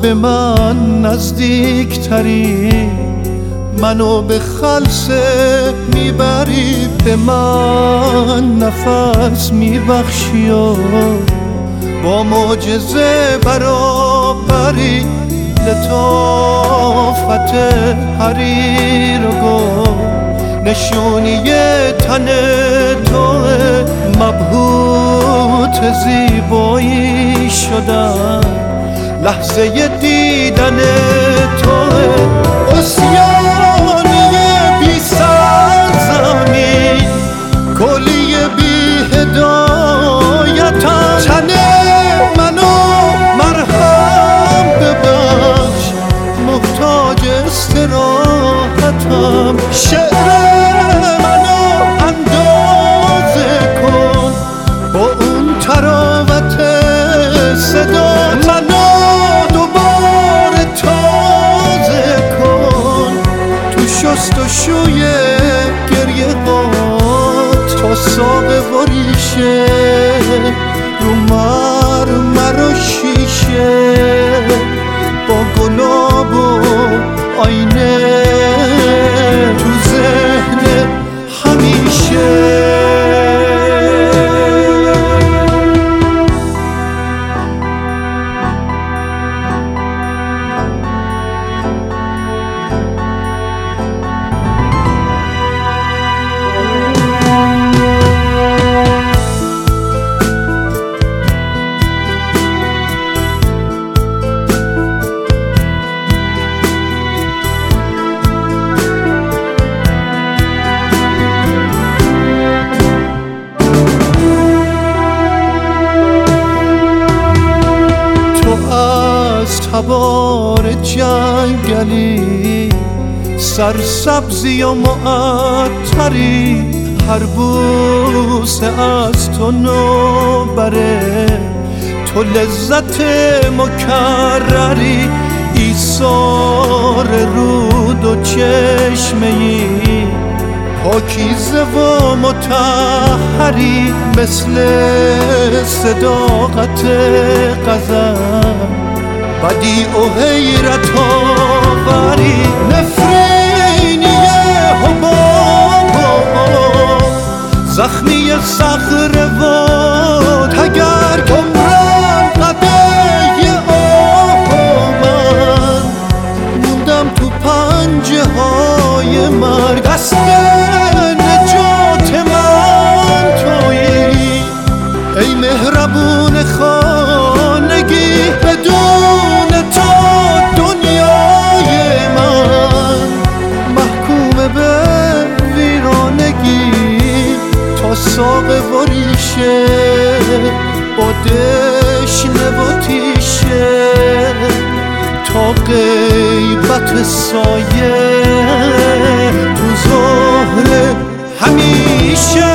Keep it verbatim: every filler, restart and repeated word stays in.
به من نزدیک تری، منو به خلسه میبری، به من نفس میبخشی و با معجزه برابری، لطافت حریر و گل نشونی تن توه، مبهوت زیبایی شدم لحظه دیدن توه، اسیانی بی سرزمین کلی بی هدایتم، تن منو مرهم ببخش محتاج استراحتم، شعر منو اندازه کن با اون تراوت صدا، منو دوباره تازه کن تو شست و شوی گریه هات، تا ساقه و ریشه رو مرمر و شیشه با گلاب و آینه تو ذهن همیشه. تبار جنگلی سرسبزی و معطری، هر بوسه از تو نوبره، تو لذت مکرری، ایثار رود و چشمه ای پاکیزه و مطهری، مثل صداقت غزل بدیع و حیرت آوری، نفرینی حباب زخمی صخره و اگر عمرم قده آه، من موندم تو پنجه های مرگ، دست نجات من تویی ای مهربون خانگی، بدون تو دنیای من محکوم به ویرانگی، تا ساقه و ریشه با دشنه و تیشه، تا غیبت سایه تو ظهر همیشه.